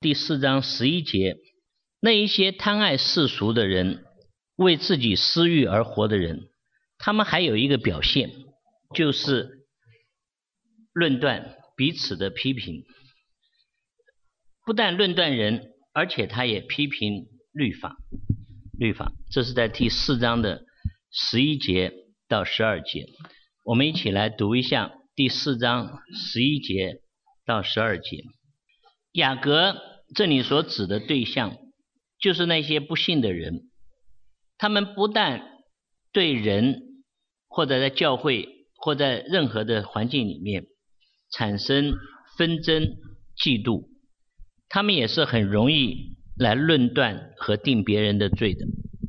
第4章11节，那一些贪爱世俗的人，为自己私欲而活的人，他们还有一个表现，就是论断，彼此的批评。不但论断人，而且他也批评律法。这是在第4章的11节到12节。我们一起来读一下第4章11节到12节。雅各这里所指的对象，就是那些不信的人，他们不但对人或者在教会或在任何的环境里面产生纷争嫉妒，他们也是很容易来论断和定别人的罪的。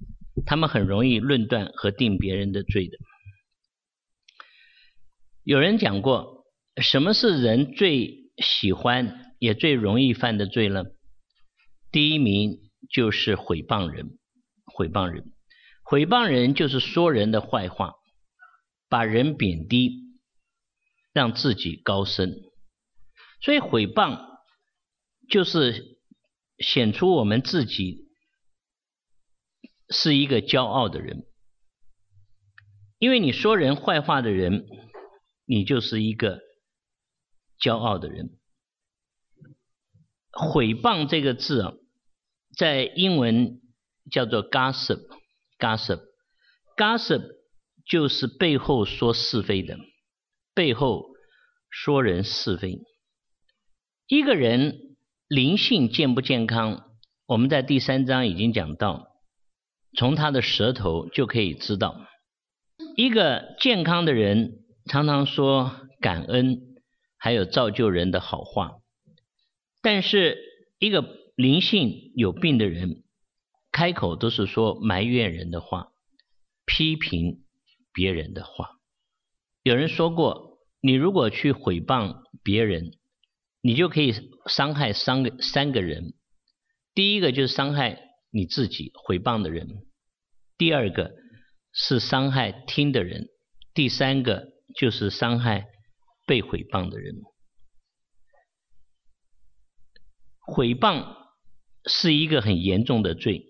有人讲过，什么是人最喜欢也最容易犯的罪呢？第一名就是毁谤人。毁谤人就是说人的坏话，把人贬低，让自己高升。所以毁谤就是显出我们自己是一个骄傲的人。因为你说人坏话的人，你就是一个骄傲的人。毁谤这个字啊，在英文叫做 gossip 就是背后说是非的，背后说人是非。一个人灵性健不健康，我们在第3章已经讲到，从他的舌头就可以知道。一个健康的人常常说感恩，还有造就人的好话，但是一个灵性有病的人，开口都是说埋怨人的话，批评别人的话。有人说过，你如果去毁谤别人，你就可以伤害三个人。第一个就是伤害你自己，毁谤的人；第二个是伤害听的人；第三个就是伤害被毁谤的人。毁谤是一个很严重的罪。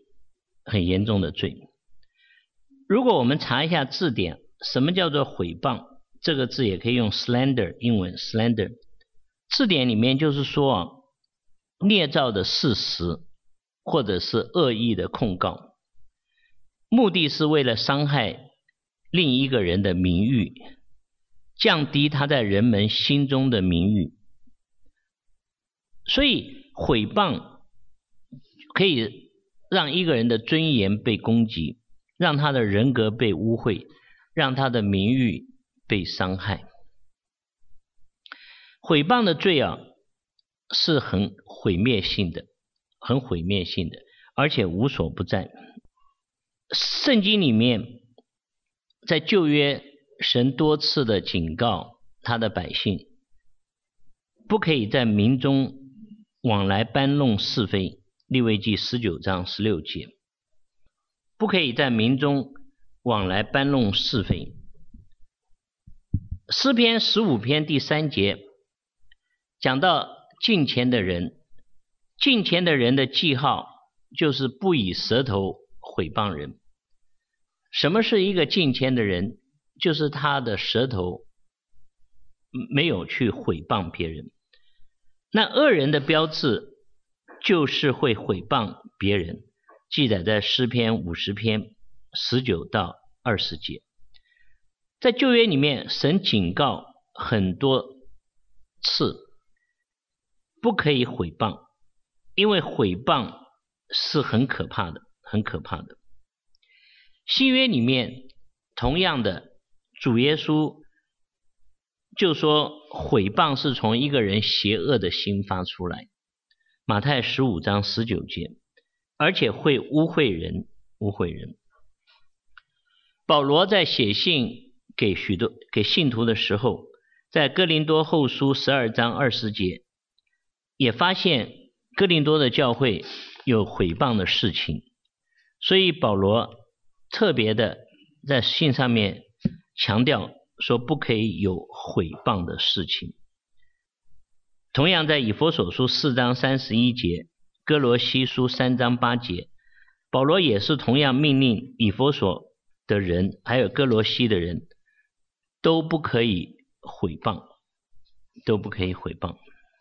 如果我们查一下字典，什么叫做毁谤？这个字也可以用 slander， 英文 slander。字典里面就是说捏造的事实，或者是恶意的控告，目的是为了伤害另一个人的名誉，降低他在人们心中的名誉。所以毁谤可以让一个人的尊严被攻击，让他的人格被污秽，让他的名誉被伤害。毁谤的罪啊，是很毁灭性的，而且无所不在。圣经里面在旧约，神多次的警告他的百姓，不可以在民中往来搬弄是非，利未记19章16节，不可以在民中往来搬弄是非。诗篇15篇第3节讲到敬虔的人的记号就是不以舌头毁谤人。什么是一个敬虔的人？就是他的舌头没有去毁谤别人。那恶人的标志就是会毁谤别人，记载在诗篇50篇19到20节。在旧约里面，神警告很多次不可以毁谤，因为毁谤是很可怕的。新约里面同样的，主耶稣就说毁谤是从一个人邪恶的心发出来，马太15章19节，而且会污秽人。保罗在写信给信徒的时候，在哥林多后书12章20节也发现哥林多的教会有毁谤的事情，所以保罗特别的在信上面强调说不可以有毁谤的事情。同样在以弗所书4章31节哥罗西书3章8节，保罗也是同样命令以弗所的人还有哥罗西的人都不可以毁谤，都不可以毁谤。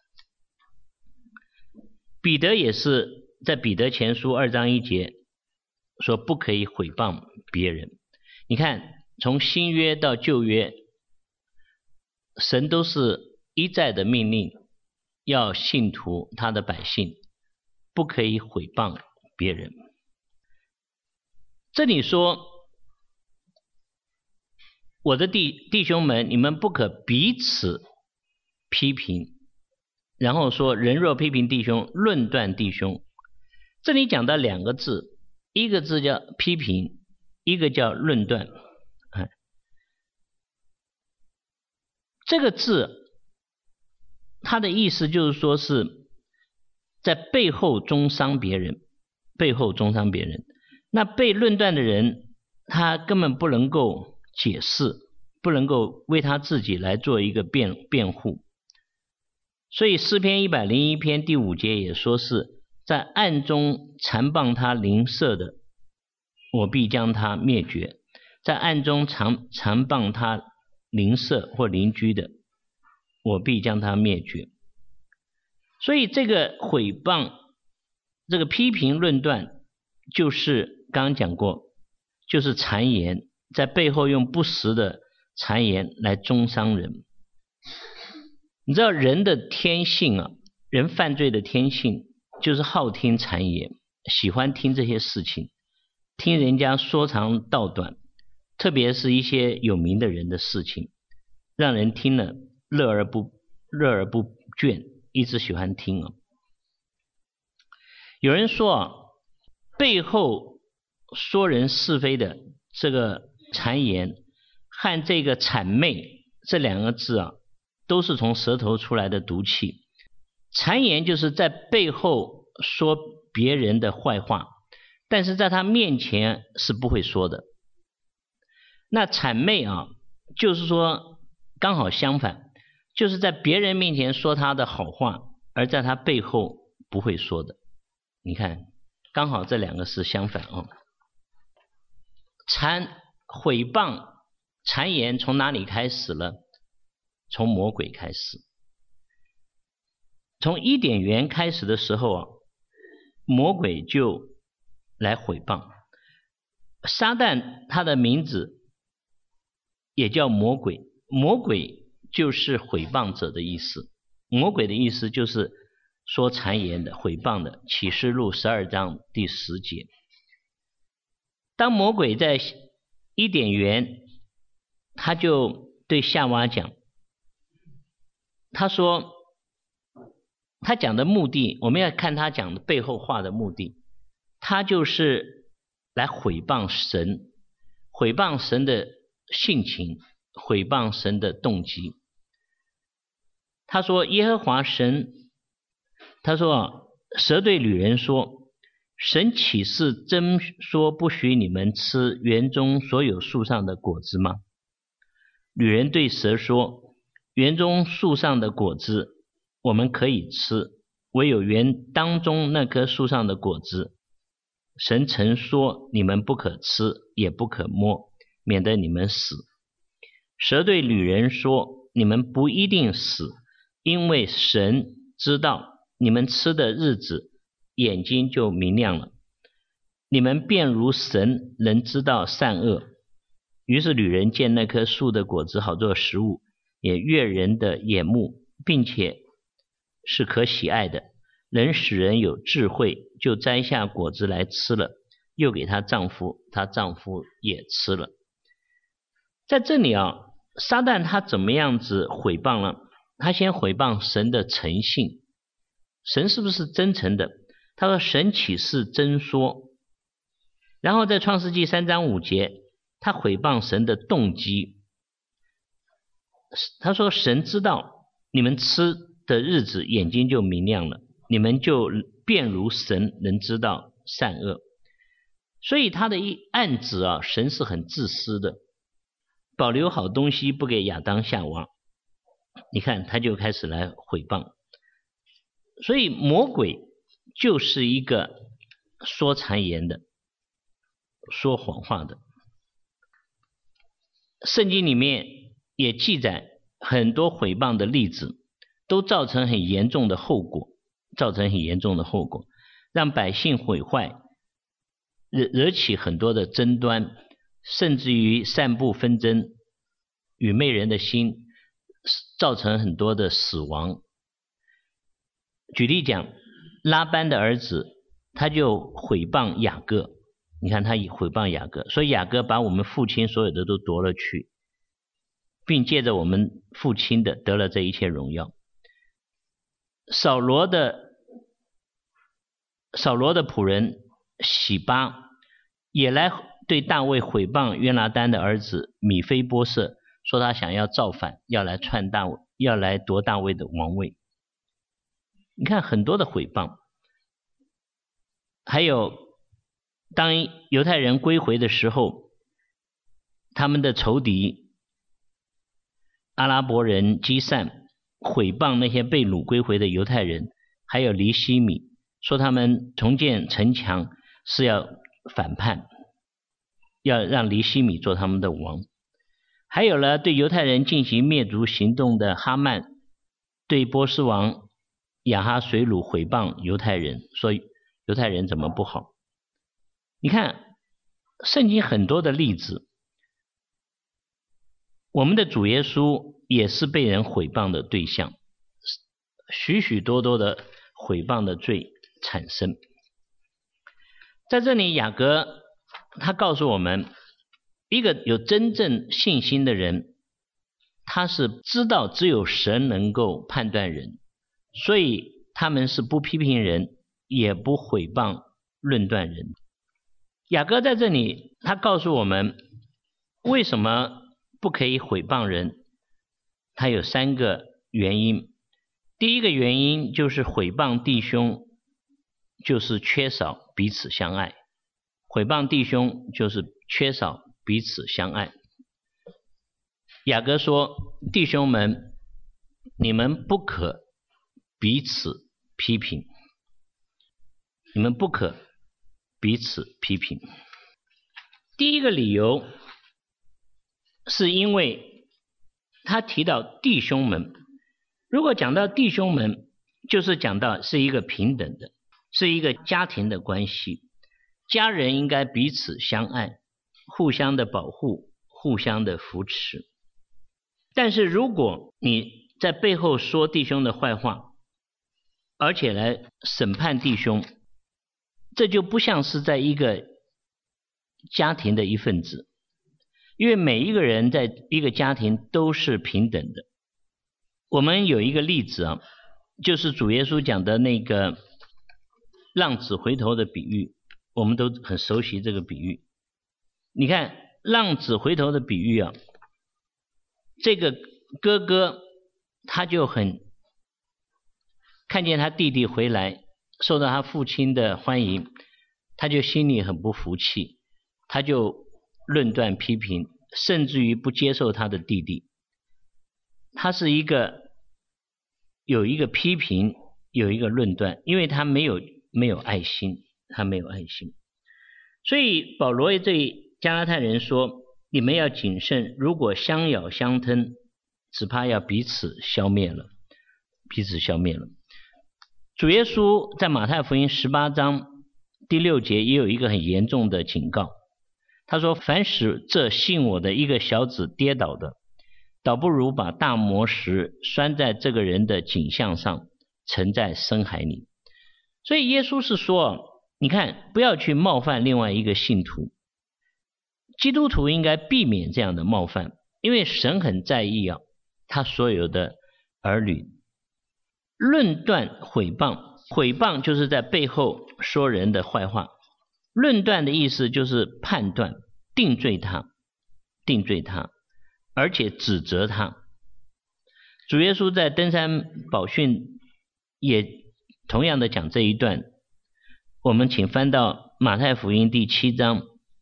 彼得也是在彼得前书2章1节说不可以毁谤别人。你看从新约到旧约，神都是一再的命令要信徒他的百姓不可以毁谤别人。这里说我的弟兄们，你们不可彼此批评，然后说人若批评弟兄，论断弟兄。这里讲到两个字，一个字叫批评，一个叫论断。这个字它的意思就是说是在背后中伤别人，背后中伤别人。那被论断的人他根本不能够解释，不能够为他自己来做一个辩护。所以诗篇101篇第5节也说是在暗中残谤他邻舍的，我必将他灭绝。在暗中残谤他邻舍或邻居的，我必将他灭绝。所以这个毁谤，这个批评论断，就是刚刚讲过，就是谗言，在背后用不实的谗言来中伤人。你知道人的天性啊，人犯罪的天性就是好听谗言，喜欢听这些事情，听人家说长道短，特别是一些有名的人的事情，让人听了乐而不倦，一直喜欢听啊。有人说啊，背后说人是非的这个谗言和这个谄媚这两个字啊，都是从舌头出来的毒气。谗言就是在背后说别人的坏话，但是在他面前是不会说的。那谄媚啊，就是说刚好相反，就是在别人面前说他的好话，而在他背后不会说的。你看刚好这两个是相反啊。毁谤谗言从哪里开始了？从魔鬼开始。从伊甸园开始的时候啊，魔鬼就来毁谤。撒旦他的名字也叫魔鬼，魔鬼就是毁谤者的意思。魔鬼的意思就是说谗言的、毁谤的。启示录12章第10节。当魔鬼在伊甸园，他就对夏娃讲，他说他讲的目的，我们要看他讲的背后话的目的，他就是来毁谤神，毁谤神的性情，毁谤神的动机。他说耶和华神，他说蛇对女人说，神岂是真说不许你们吃园中所有树上的果子吗？女人对蛇说，园中树上的果子我们可以吃，唯有园当中那棵树上的果子，神曾说你们不可吃，也不可摸，免得你们死。蛇对女人说，你们不一定死，因为神知道你们吃的日子眼睛就明亮了，你们便如神，能知道善恶。于是女人见那棵树的果子好做食物，也悦人的眼目，并且是可喜爱的，能使人有智慧，就摘下果子来吃了，又给她丈夫，她丈夫也吃了。在这里啊，撒旦他怎么样子毁谤了？他先毁谤神的诚信，神是不是真诚的？他说神岂是真说。然后在创世纪3章5节，他毁谤神的动机。他说神知道你们吃的日子眼睛就明亮了，你们就便如神，能知道善恶。所以他的一暗指啊，神是很自私的，保留好东西不给亚当夏娃。你看他就开始来毁谤。所以魔鬼就是一个说谗言的，说谎话的。圣经里面也记载很多毁谤的例子，都造成很严重的后果，让百姓毁坏，惹起很多的争端，甚至于散布纷争，愚昧人的心，造成很多的死亡。举例讲，拉班的儿子他就毁谤雅各，你看他毁谤雅各，所以雅各把我们父亲所有的都夺了去，并借着我们父亲的得了这一切荣耀。扫罗的仆人洗巴也来对大卫毁谤约拿单的儿子米非波设，说他想要造反，要来夺大卫的王位。你看很多的毁谤。还有当犹太人归回的时候，他们的仇敌阿拉伯人基散毁谤那些被掳归回的犹太人，还有黎希米，说他们重建城墙是要反叛，要让黎希米做他们的王。还有了对犹太人进行灭族行动的哈曼，对波斯王亚哈随鲁毁谤犹太人，说犹太人怎么不好。你看圣经很多的例子，我们的主耶稣也是被人毁谤的对象，许许多多的毁谤的罪产生。在这里雅各他告诉我们，一个有真正信心的人，他是知道只有神能够判断人，所以他们是不批评人，也不毁谤论断人。雅各在这里他告诉我们为什么不可以毁谤人，他有3个原因。第一个原因就是毁谤弟兄就是缺少彼此相爱，毁谤弟兄就是缺少彼此相爱。雅各说，弟兄们，你们不可彼此批评，你们不可彼此批评。第一个理由是因为他提到弟兄们，如果讲到弟兄们，就是讲到是一个平等的，是一个家庭的关系，家人应该彼此相爱，互相的保护，互相的扶持。但是如果你在背后说弟兄的坏话，而且来审判弟兄，这就不像是在一个家庭的一份子，因为每一个人在一个家庭都是平等的。我们有一个例子啊，就是主耶稣讲的那个浪子回头的比喻，我们都很熟悉这个比喻。你看浪子回头的比喻啊，这个哥哥他就很看见他弟弟回来，受到他父亲的欢迎，他就心里很不服气，他就论断批评，甚至于不接受他的弟弟。他是有一个批评，有一个论断，因为他没有爱心，他没有爱心。所以保罗对加拉太人说，你们要谨慎，如果相咬相吞，只怕要彼此消灭了。主耶稣在马太福音18章第6节也有一个很严重的警告，他说，凡使这信我的一个小子跌倒的，倒不如把大磨石拴在这个人的颈项上，沉在深海里。所以耶稣是说，你看不要去冒犯另外一个信徒，基督徒应该避免这样的冒犯，因为神很在意他所有的儿女。论断毁谤就是在背后说人的坏话，论断的意思就是判断，定罪他，而且指责他。主耶稣在登山宝训也同样的讲这一段，我们请翻到马太福音第7章，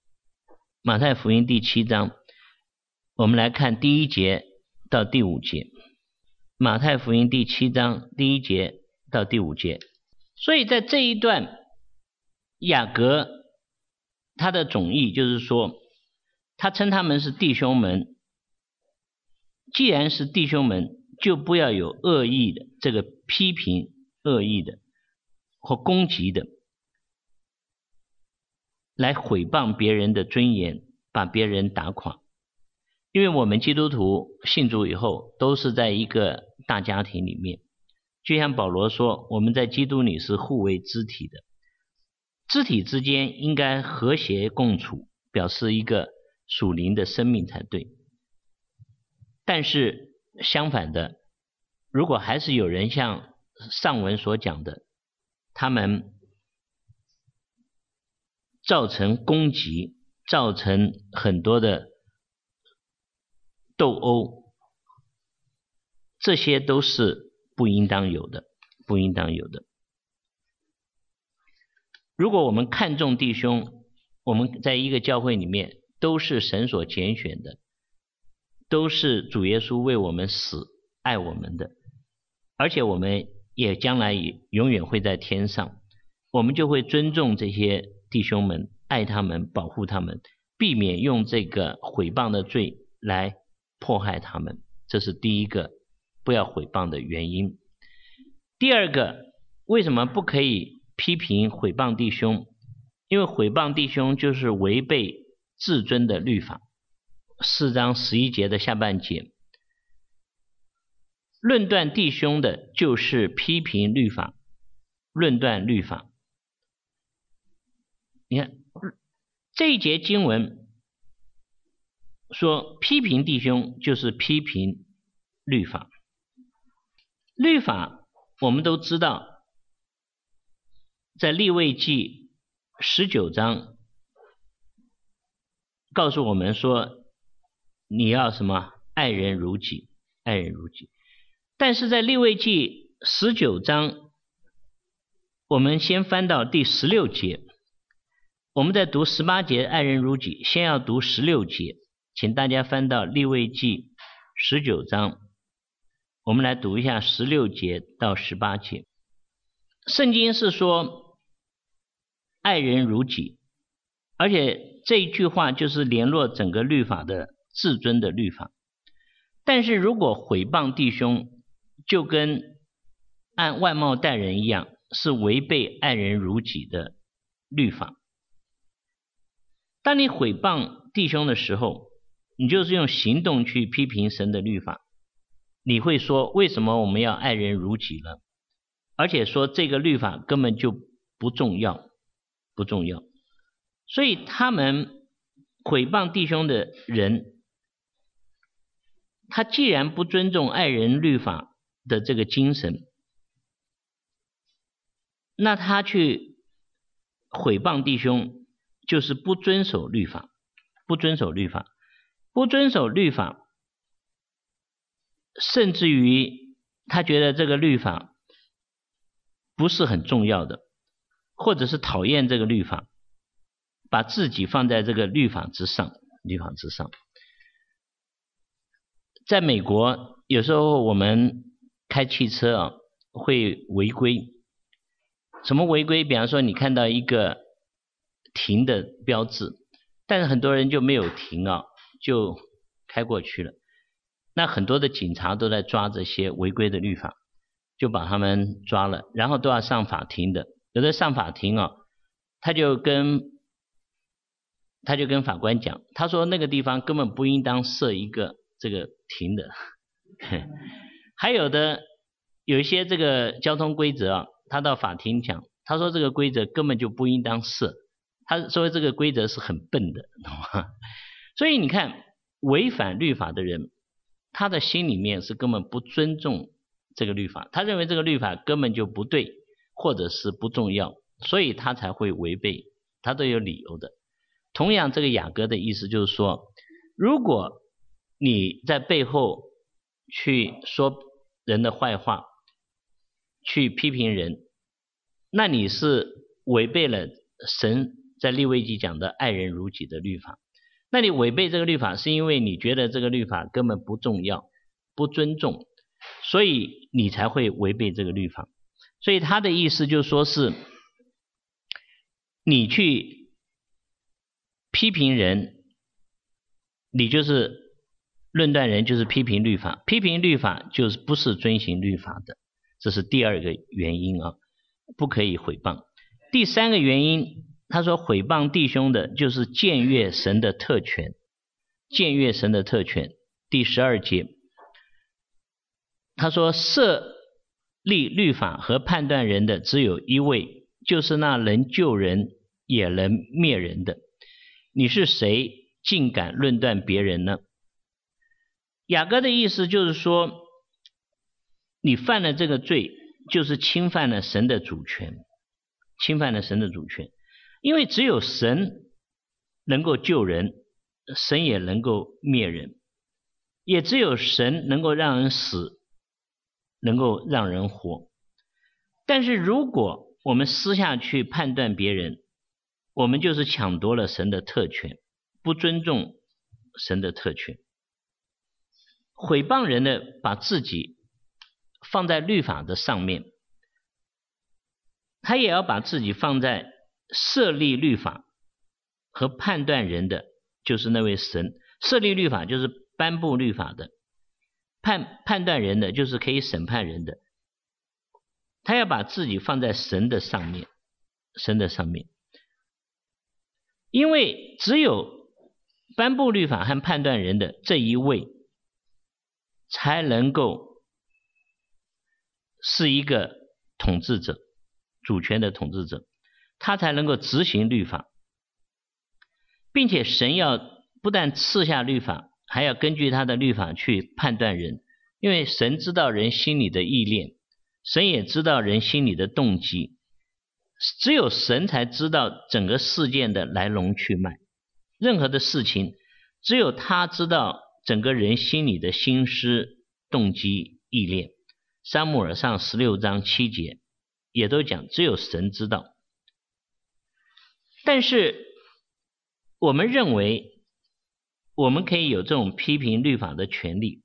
我们来看第1节到第5节。马太福音第7章第1节到第5节， 所以在这一段雅各他的总意就是说，他称他们是弟兄们，既然是弟兄们，就不要有恶意的这个批评，恶意的或攻击的来毁谤别人的尊严，把别人打垮。因为我们基督徒信主以后都是在一个大家庭里面，就像保罗说，我们在基督里是互为肢体的，肢体之间应该和谐共处，表示一个属灵的生命才对。但是相反的，如果还是有人像上文所讲的，他们造成攻击，造成很多的斗殴，这些都是不应当有的，不应当有的。如果我们看重弟兄，我们在一个教会里面都是神所拣选的，都是主耶稣为我们死，爱我们的，而且我们也将来也永远会在天上，我们就会尊重这些弟兄们，爱他们，保护他们，避免用这个毁谤的罪来迫害他们，这是第一个不要毁谤的原因。第二个，为什么不可以批评毁谤弟兄？因为毁谤弟兄就是违背至尊的律法。4章11节的下半节，论断弟兄的就是批评律法，论断律法。你看这一节经文说，批评弟兄就是批评律法。律法我们都知道，在利未记19章告诉我们说，你要什么？爱人如己，爱人如己。但是在利未记19章，我们先翻到第16节，我们在读18节爱人如己，先要读16节，请大家翻到利未记19章，我们来读一下16节到18节。圣经是说爱人如己，而且这一句话就是联络整个律法的至尊的律法。但是如果毁谤弟兄，就跟按外貌待人一样，是违背爱人如己的律法。当你毁谤弟兄的时候，你就是用行动去批评神的律法。你会说，为什么我们要爱人如己呢？而且说这个律法根本就不重要，不重要。所以他们毁谤弟兄的人，他既然不尊重爱人律法的这个精神，那他去毁谤弟兄就是不遵守律法，不遵守律法，不遵守律法，甚至于他觉得这个律法不是很重要的，或者是讨厌这个律法，把自己放在这个律法之上，律法之上。在美国有时候我们开汽车啊会违规，什么违规？比方说你看到一个停的标志，但是很多人就没有停啊，就开过去了。那很多的警察都在抓这些违规的律法，就把他们抓了，然后都要上法庭的。有的上法庭啊，他就跟法官讲，他说那个地方根本不应当设一个这个停的。还有的有一些这个交通规则啊，他到法庭讲，他说这个规则根本就不应当设，他说这个规则是很笨的，懂吗？所以你看，违反律法的人，他的心里面是根本不尊重这个律法，他认为这个律法根本就不对，或者是不重要，所以他才会违背，他都有理由的。同样，这个雅各的意思就是说，如果你在背后去说人的坏话，去批评人，那你是违背了神在利未记讲的爱人如己的律法。那你违背这个律法，是因为你觉得这个律法根本不重要，不尊重，所以你才会违背这个律法。 所以他的意思就是说是你去批评人，你就是论断人，就是批评律法，批评律法就是不是遵行律法的，这是第二个原因啊，不可以毁谤。第三个原因，他说毁谤弟兄的就是僭越神的特权，僭越神的特权。第12节他说设立律法和判断人的只有一位，就是那能救人也能灭人的。你是谁竟敢论断别人呢？雅各的意思就是说，你犯了这个罪，就是侵犯了神的主权，侵犯了神的主权。因为只有神能够救人，神也能够灭人，也只有神能够让人死，能够让人活。但是如果我们私下去判断别人，我们就是抢夺了神的特权，不尊重神的特权。毁谤人的把自己放在律法的上面，他也要把自己放在设立律法和判断人的，就是那位神。设立律法就是颁布律法的，判断人的就是可以审判人的。他要把自己放在神的上面，神的上面。因为只有颁布律法和判断人的这一位，才能够是一个统治者，主权的统治者，他才能够执行律法，并且神要不但赐下律法，还要根据他的律法去判断人，因为神知道人心里的意念，神也知道人心里的动机，只有神才知道整个事件的来龙去脉，任何的事情只有他知道整个人心里的心思动机意念。撒母耳上16章7节也都讲只有神知道。但是我们认为我们可以有这种批评律法的权利，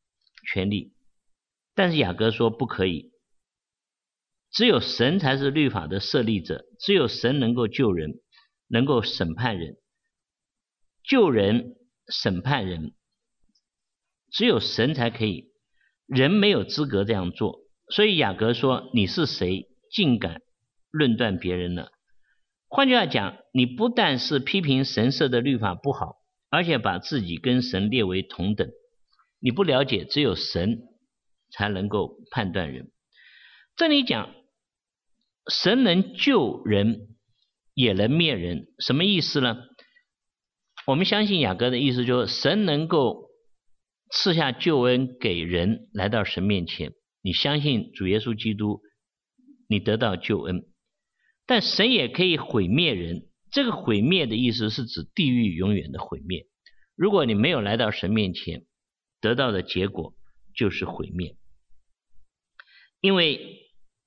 但是雅各说不可以，只有神才是律法的设立者，只有神能够救人，能够审判人，救人审判人，只有神才可以，人没有资格这样做。所以雅各说你是谁竟敢论断别人呢？换句话讲，你不但是批评神设的律法不好，而且把自己跟神列为同等。你不了解只有神才能够判断人。这里讲神能救人也能灭人，什么意思呢？我们相信雅各的意思就是神能够赐下救恩给人来到神面前，你相信主耶稣基督，你得到救恩。但神也可以毁灭人，这个毁灭的意思是指地狱永远的毁灭。如果你没有来到神面前，得到的结果就是毁灭。因为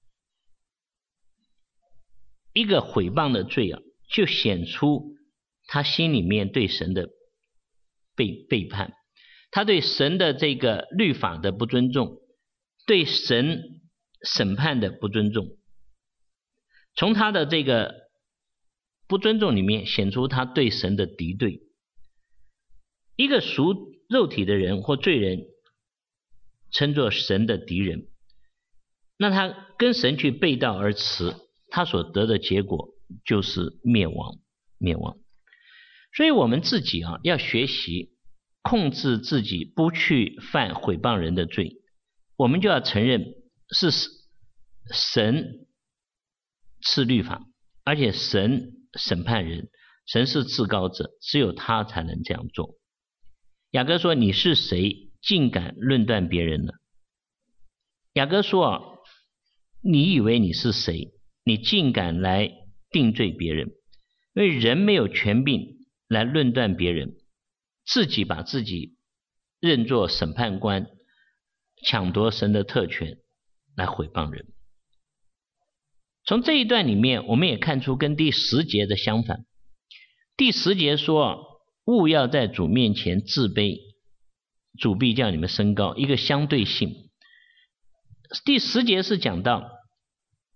一个毁谤的罪啊，就显出他心里面对神的背叛，他对神的这个律法的不尊重，对神审判的不尊重。从他的这个不尊重里面显出他对神的敌对。一个属肉体的人或罪人称作神的敌人，那他跟神去背道而驰，他所得的结果就是灭亡。所以我们自己要学习控制自己不去犯毁谤人的罪，我们就要承认是神赐律法，而且神审判人，神是至高者，只有他才能这样做。雅各说你是谁竟敢论断别人呢？雅各说你以为你是谁，你竟敢来定罪别人？因为人没有权柄来论断别人，自己把自己认作审判官，抢夺神的特权来毁谤人。从这一段里面我们也看出跟第10节的相反。第10节说务要在主面前自卑，主必叫你们升高，一个相对性。第10节是讲到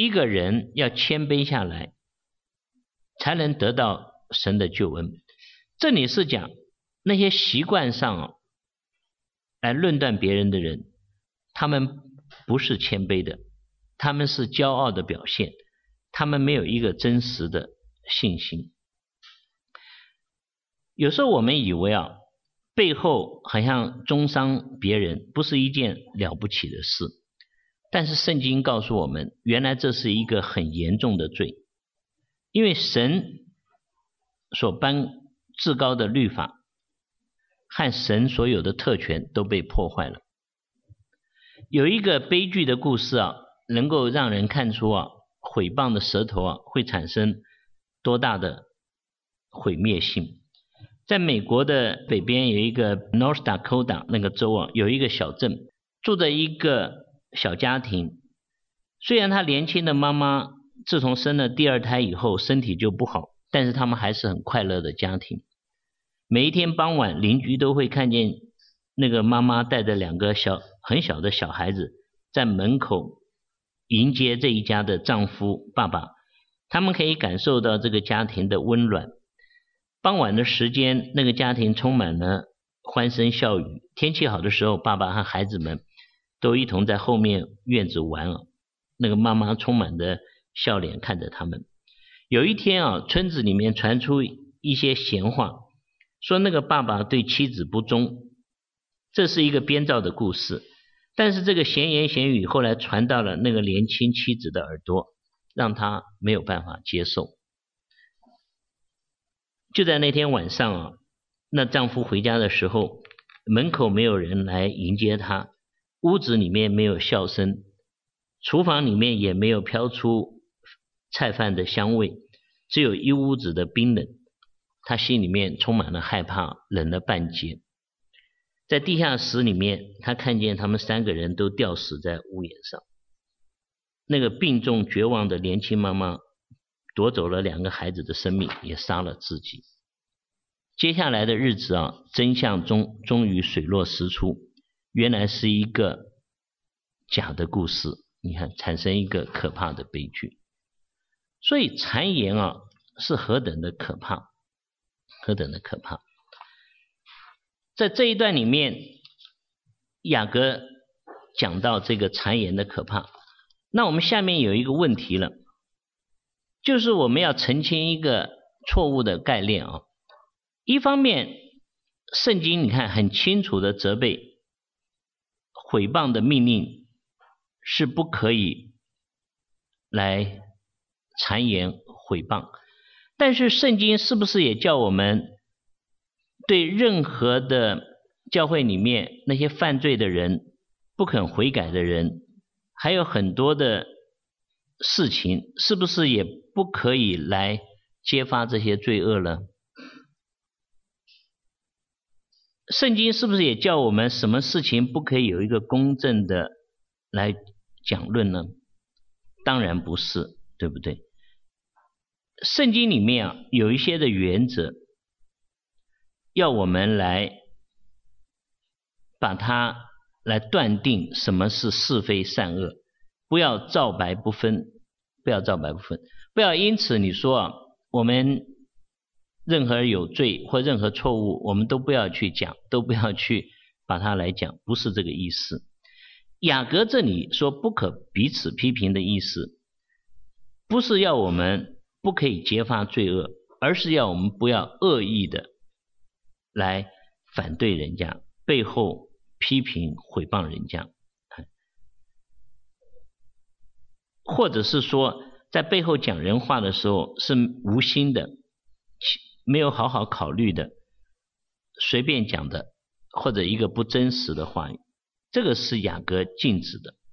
一个人要谦卑下来，才能得到神的救恩。这里是讲那些习惯上来论断别人的人，他们不是谦卑的，他们是骄傲的表现，他们没有一个真实的信心。有时候我们以为背后好像中伤别人不是一件了不起的事，但是圣经告诉我们，原来这是一个很严重的罪，因为神所颁至高的律法和神所有的特权都被破坏了。有一个悲剧的故事能够让人看出毁谤的舌头会产生多大的毁灭性。在美国的北边有一个 North Dakota 那个州有一个小镇，住着一个小家庭。虽然他年轻的妈妈自从生了第二胎以后身体就不好，但是他们还是很快乐的家庭。每一天傍晚，邻居都会看见那个妈妈带着2个很小的小孩子在门口迎接这一家的丈夫爸爸，他们可以感受到这个家庭的温暖。傍晚的时间，那个家庭充满了欢声笑语，天气好的时候，爸爸和孩子们都一同在后面院子玩那个妈妈充满着笑脸看着他们。有一天村子里面传出一些闲话，说那个爸爸对妻子不忠，这是一个编造的故事，但是这个闲言闲语后来传到了那个年轻妻子的耳朵，让他没有办法接受。就在那天晚上那丈夫回家的时候，门口没有人来迎接他，屋子里面没有笑声，厨房里面也没有飘出菜饭的香味，只有一屋子的冰冷。他心里面充满了害怕，冷了半截。在地下室里面，他看见他们3个人都吊死在屋檐上。那个病重绝望的年轻妈妈夺走了2个孩子的生命，也杀了自己。接下来的日子真相终于水落石出，原来是一个假的故事，你看产生一个可怕的悲剧。所以谗言是何等的可怕，何等的可怕。在这一段里面，雅各讲到这个谗言的可怕。那我们下面有一个问题了，就是我们要澄清一个错误的概念一方面圣经你看很清楚的责备毁谤的命令是不可以来谗言毁谤，但是圣经是不是也叫我们对任何的教会里面那些犯罪的人，不肯悔改的人，还有很多的事情，是不是也不可以来揭发这些罪恶呢？圣经是不是也叫我们什么事情不可以有一个公正的来讲论呢？当然不是，对不对？圣经里面有一些的原则，要我们来把它来断定什么是是非善恶，不要皂白不分，不要皂白不分，不要因此你说我们任何有罪或任何错误我们都不要去讲，都不要去把它来讲，不是这个意思。雅各这里说不可彼此批评的意思，不是要我们不可以揭发罪恶，而是要我们不要恶意的来反对人家，背后批评毁谤人家，或者是说在背后讲人话的时候是无心的，没有好好考虑的，随便讲的，或者一个不真实的话语，这个是雅各禁止的。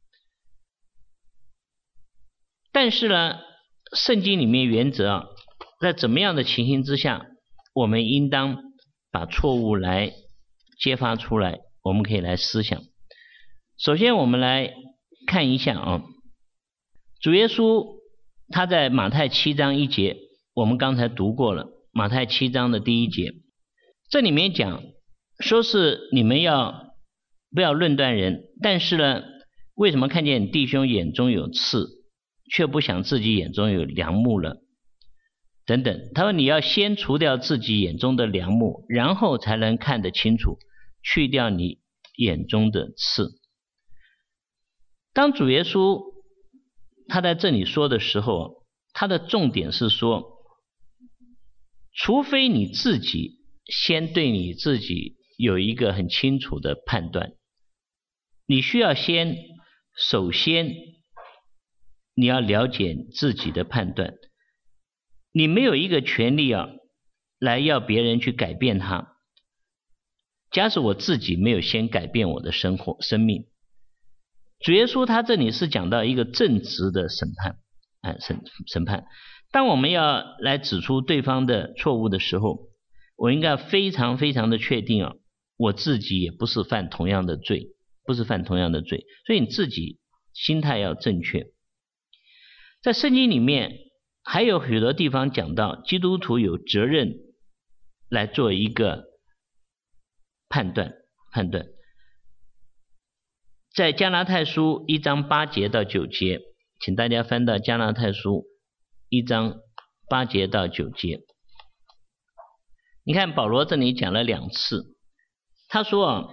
但是呢，圣经里面原则在怎么样的情形之下我们应当把错误来揭发出来，我们可以来思想。首先我们来看一下主耶稣他在马太7章1节，我们刚才读过了，马太7章的第1节，这里面讲说是你们不要论断人，但是呢，为什么看见弟兄眼中有刺， 却不想自己眼中有梁木了，等等。他说你要先除掉自己眼中的梁木，然后才能看得清楚，去掉你眼中的刺。当主耶稣他在这里说的时候，他的重点是说，除非你自己先对你自己有一个很清楚的判断，你需要首先你要了解自己的判断，你没有一个权利来要别人去改变它。假使我自己没有先改变我的生命，主耶稣他这里是讲到一个正直的审判。当我们要来指出对方的错误的时候，我应该非常非常的确定我自己也不是犯同样的罪，所以你自己心态要正确。在圣经里面还有许多地方讲到基督徒有责任来做一个判断。在加拉太书1章8节到9节，请大家翻到加拉太书1章8节到9节。你看保罗这里讲了2次，他说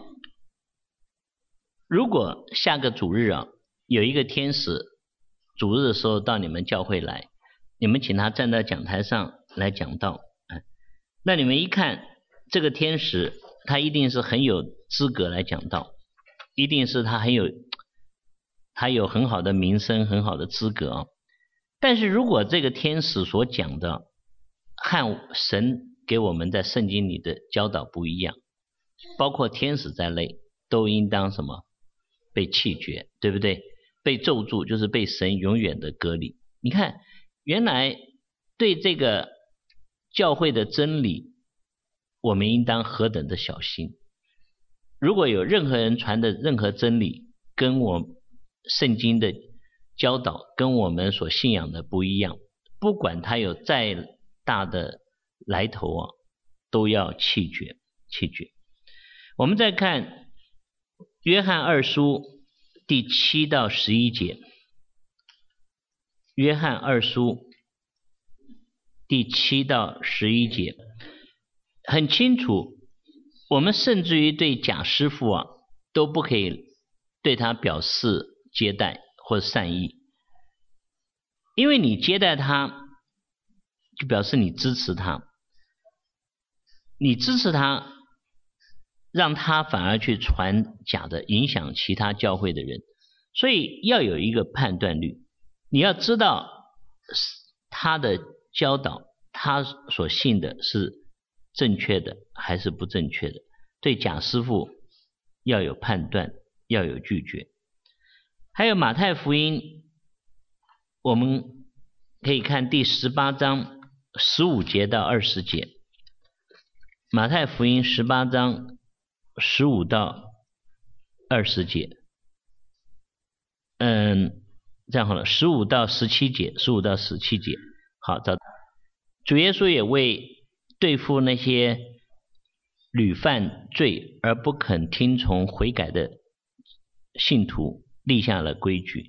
如果下个主日有一个天使主日的时候到你们教会来，你们请他站在讲台上来讲道，那你们一看这个天使他一定是很有资格来讲道，一定是他有很好的名声，很好的资格但是如果这个天使所讲的和神给我们在圣经里的教导不一样，包括天使在内都应当什么被弃绝，对不对？被咒诅就是被神永远的隔离。你看原来对这个教会的真理我们应当何等的小心。如果有任何人传的任何真理跟我圣经的教导跟我们所信仰的不一样，不管他有再大的来头都要弃绝。我们再看约翰2书第7到11节，约翰2书第7到11节很清楚，我们甚至于对假师傅都不可以对他表示接待或善意，因为你接待他就表示你支持他，让他反而去传假的，影响其他教会的人。所以要有一个判断力，你要知道他的教导他所信的是正确的还是不正确的，对假师傅要有判断，要有拒绝。还有马太福音我们可以看第18章15节到20节，马太福音18章15到20节，这样好了，15到17节。好，主耶稣也为对付那些屡犯罪而不肯听从悔改的信徒立下了规矩。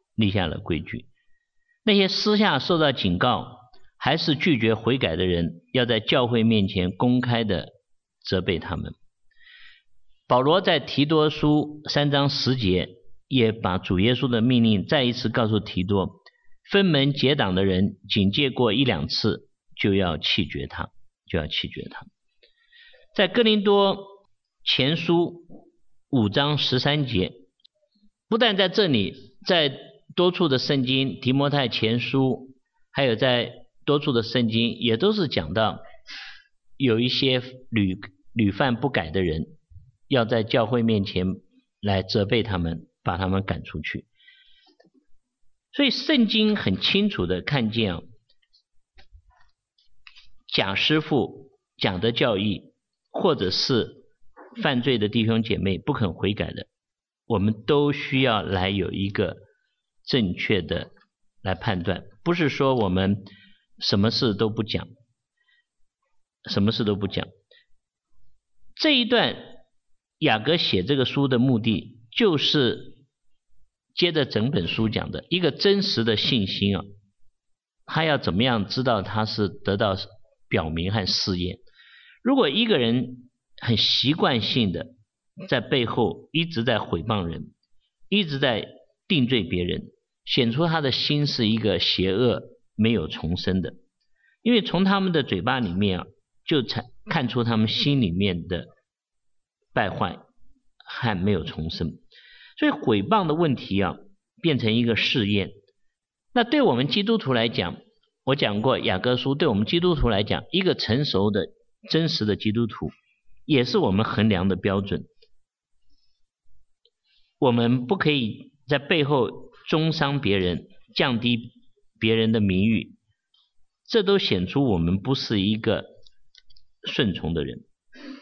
那些私下受到警告还是拒绝悔改的人，要在教会面前公开的责备他们。保罗在提多书3章10节也把主耶稣的命令再一次告诉提多，分门结党的人警戒过1、2次就要弃绝他。在哥林多前书5章13节，不但在这里，在多处的圣经，提摩太前书还有在多处的圣经也都是讲到有一些屡犯不改的人要在教会面前来责备他们，把他们赶出去。所以圣经很清楚的看见假师傅讲的教义，或者是犯罪的弟兄姐妹不肯悔改的，我们都需要来有一个正确的来判断，不是说我们什么事都不讲。这一段雅各写这个书的目的，就是接着整本书讲的一个真实的信心啊，他要怎么样知道他是得到表明和试验。如果一个人很习惯性的在背后一直在毁谤人，一直在定罪别人，显出他的心是一个邪恶没有重生的。因为从他们的嘴巴里面啊，就看出他们心里面的败坏和没有重生。所以毁谤的问题啊，变成一个试验。那对我们基督徒来讲，我讲过雅各书对我们基督徒来讲，一个成熟的真实的基督徒也是我们衡量的标准。我们不可以在背后中伤别人，降低别人的名誉，这都显出我们不是一个顺从的人。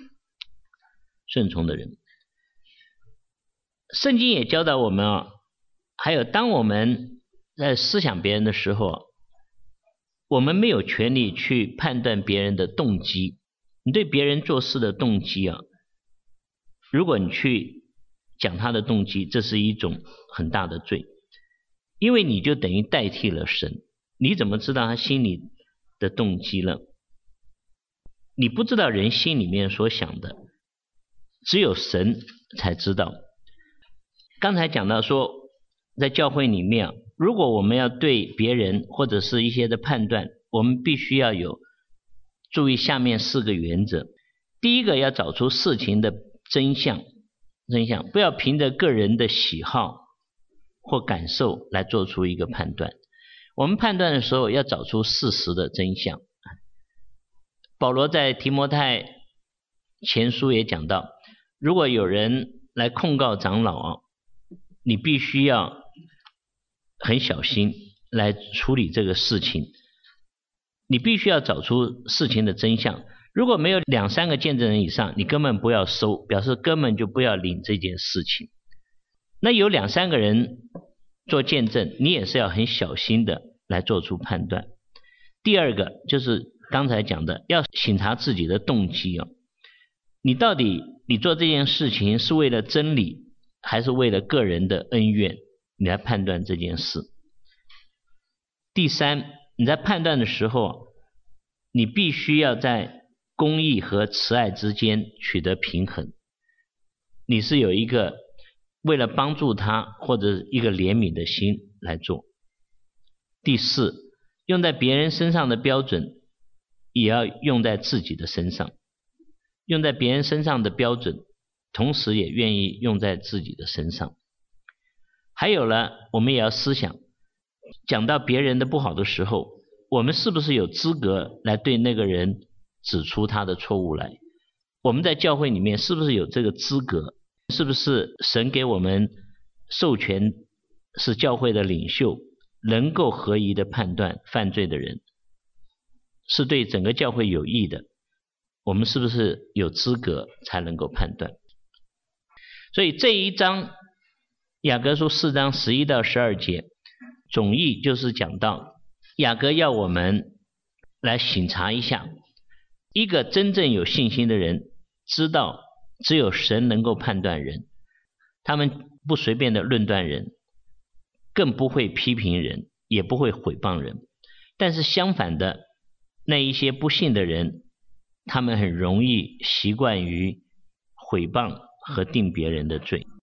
圣经也教导我们啊，还有当我们在思想别人的时候，我们没有权利去判断别人的动机。你对别人做事的动机啊，如果你去讲他的动机，这是一种很大的罪，因为你就等于代替了神。你怎么知道他心里的动机呢？你不知道人心里面所想的，只有神才知道。刚才讲到说，在教会里面，如果我们要对别人或者是一些的判断，我们必须要有注意下面4个原则。第一个，要找出事情的真相，不要凭着个人的喜好或感受来做出一个判断。我们判断的时候要找出事实的真相。保罗在提摩太前书也讲到，如果有人来控告长老啊，你必须要很小心来处理这个事情，你必须要找出事情的真相。如果没有2、3个见证人以上，你根本不要收，表示根本就不要领这件事情。那有2、3个人做见证，你也是要很小心的来做出判断。第二个就是刚才讲的，要省察自己的动机啊，你到底你做这件事情是为了真理，还是为了个人的恩怨，你来判断这件事。第三，你在判断的时候，你必须要在公义和慈爱之间取得平衡。你是有一个为了帮助他或者一个怜悯的心来做。第四，用在别人身上的标准也要用在自己的身上，用在别人身上的标准同时也愿意用在自己的身上。还有了，我们也要思想，讲到别人的不好的时候，我们是不是有资格来对那个人指出他的错误来？我们在教会里面是不是有这个资格？是不是神给我们授权，是教会的领袖能够合宜的判断犯罪的人，是对整个教会有益的，我们是不是有资格才能够判断？所以这一章雅各书4章11到12节总意就是讲到雅各要我们来省察一下，一个真正有信心的人知道只有神能够判断人，他们不随便的论断人，更不会批评人，也不会毁谤人。但是相反的，那一些不信的人，他们很容易习惯于毁谤和定别人的罪。